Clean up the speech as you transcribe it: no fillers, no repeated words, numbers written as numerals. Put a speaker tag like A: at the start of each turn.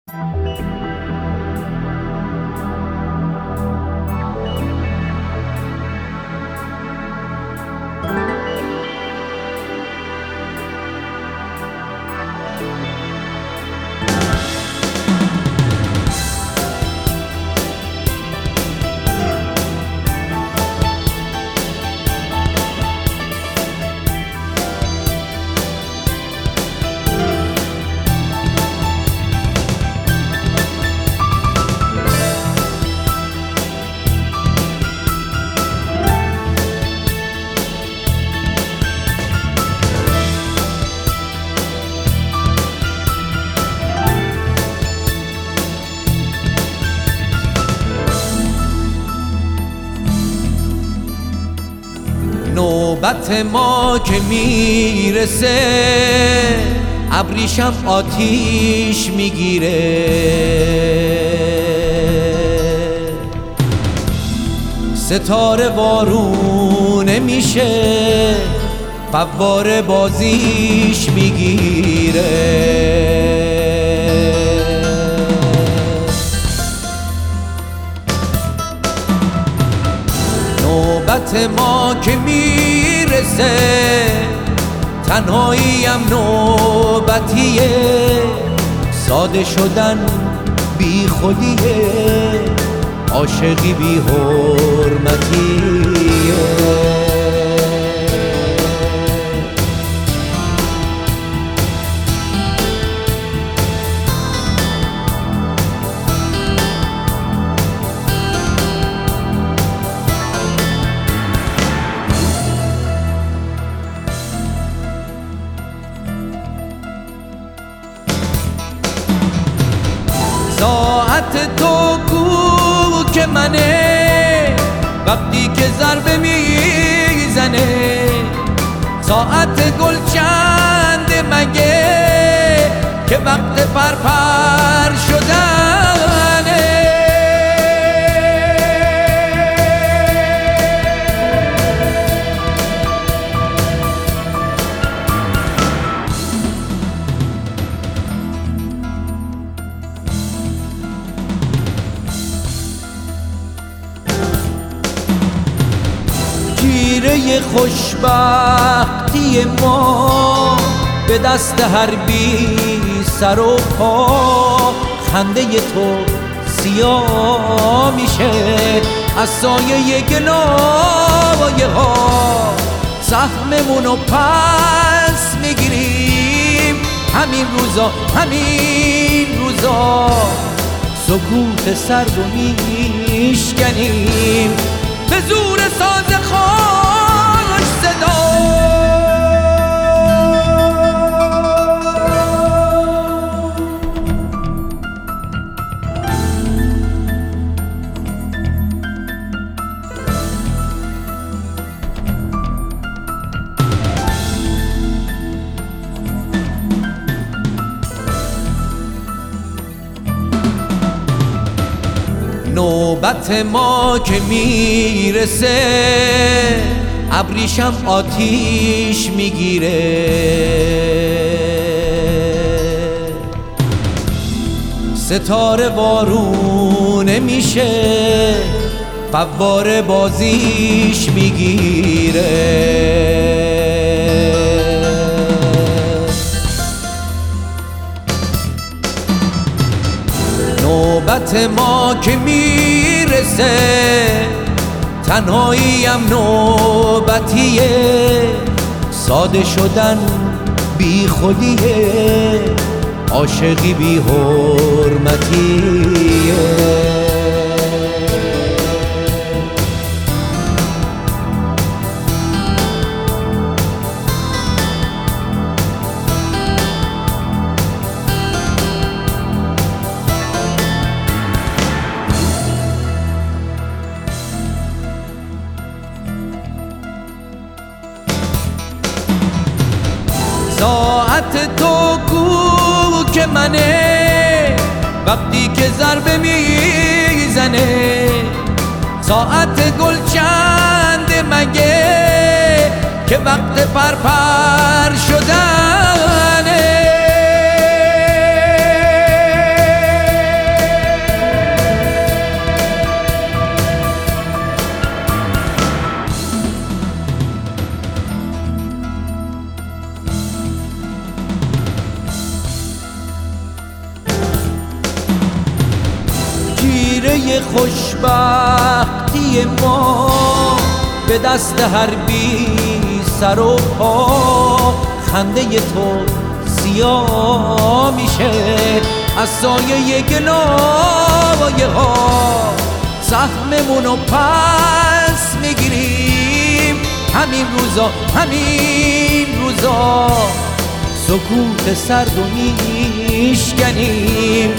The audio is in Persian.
A: نوبت ما که میرسه ابریشم آتیش میگیره، ستاره وارونه میشه، فواره بازیش میگیره. نوبت ما که میرسه تنهاییم نوبتیه، ساده شدن بی خودیه، عاشقی بی حرمتیه. ساعت تو کو که منه، وقتی که ضربه میزنه، ساعت گل چنده مگه که وقت پرپر شدنه. گیره خوشبختی ما به دست هر بی سر و پا، خنده تو سیاه میشه از سایه گلایه ها، سهممونو پس میگیریم همین روزا سکوت سرد و میشکنیم به زور ساز خوش صدا. نوبت ما که میرسه ابریشم آتیش میگیره، ستاره وارونه میشه، فواره بازیش میگیره. نوبت ما که میرسه تنهاییم نوبتیه، ساده شدن بی خودیه، عاشقی بی حرمتیه. ساعت تو کو که منه، وقتی که ضربه میزنه، ساعت گل چنده مگه که وقت پرپر شدنه. قصه خوشبختی ما به دست هر بی سر و پا. خنده تو سیاه میشه از سایه گلایه ها. سهممونو پس میگیریم همین روزا همین روزا. سکوت سرد و میشکنیم